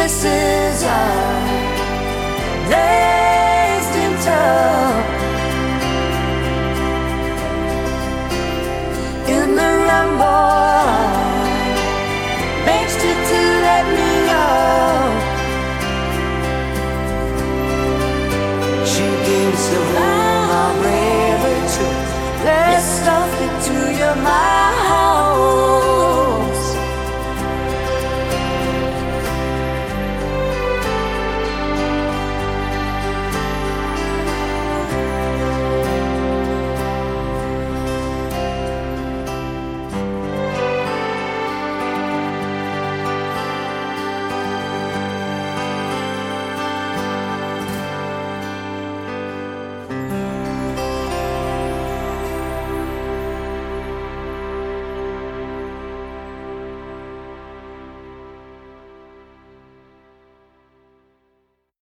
weaknesses are raised in tough. In the rumble, makes you to let me know. She gives the room I'm able to. Let's stuff it to your mind.